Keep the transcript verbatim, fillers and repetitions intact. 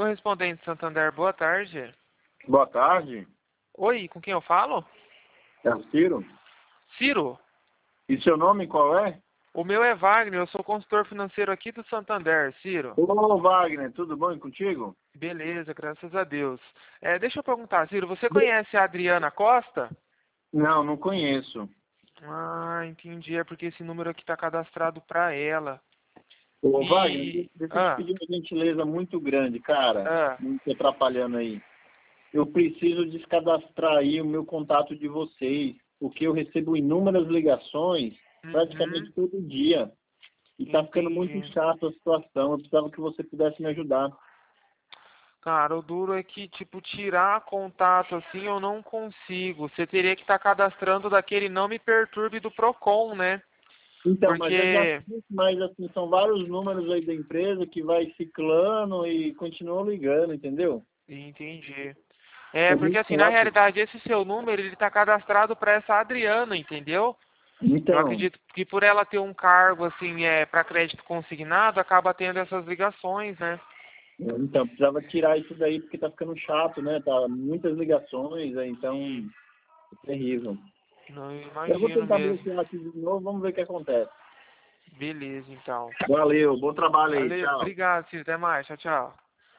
Correspondente Santander, boa tarde. Boa tarde. Oi, com quem eu falo? É o Ciro. Ciro. E seu nome qual é? O meu é Wagner, eu sou consultor financeiro aqui do Santander, Ciro. Ô, Wagner, tudo bom e contigo? Beleza, graças a Deus. É, deixa eu perguntar, Ciro, você conhece a Adriana Costa? Não, não conheço. Ah, entendi, é porque esse número aqui está cadastrado para ela. Ô, E... Wagner, deixa eu te Ah, pedir uma gentileza muito grande, cara. ah, Não te atrapalhando aí. Eu preciso descadastrar aí o meu contato de vocês, porque eu recebo inúmeras ligações praticamente uhum, todo dia. E tá ficando muito entendi. chato a situação. Eu precisava que você pudesse me ajudar. Cara, o duro é que, tipo, tirar contato assim eu não consigo. Você teria que estar cadastrando daquele não me perturbe do Procon, né? Então, mas eu já Porque, fiz, mas assim, são vários números aí da empresa que vai ciclando e continua ligando, entendeu? entendi. É, É porque muito assim, na chato. realidade, esse seu número, ele tá cadastrado para essa Adriana, entendeu? Eu Então, acredito que por ela ter um cargo, assim, é, para crédito consignado, acaba tendo essas ligações, né? então, precisava tirar isso daí porque tá ficando chato, né? Tá muitas ligações, aí, então, Sim, é terrível. não Eu vou imagino tentar mesmo. bloquear aqui de novo, vamos ver o que acontece. Beleza, então. Valeu, bom trabalho aí, Valeu, tchau. obrigado, Ciro. Até mais. Tchau, tchau.